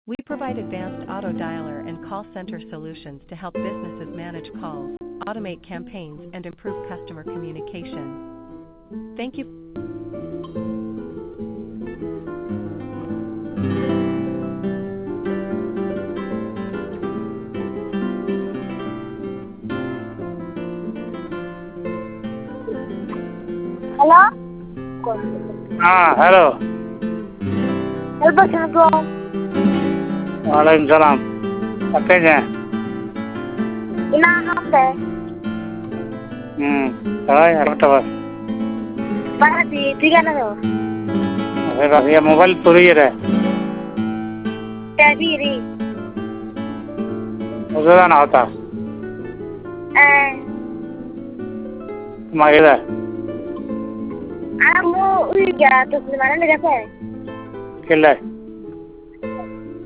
We provide advanced auto dialer and call center solutions to help businesses manage calls, automate campaigns, and improve customer communication. Thank you. Hello? Hello. Help us in the Walaikum salam. Katanya? Ina hambe. Salah apa? Mana di tiga nado? Saya mobile puri je. Tabiri. Udah na hota. Mageda. Amu uiga, terus di mana negara? Kela.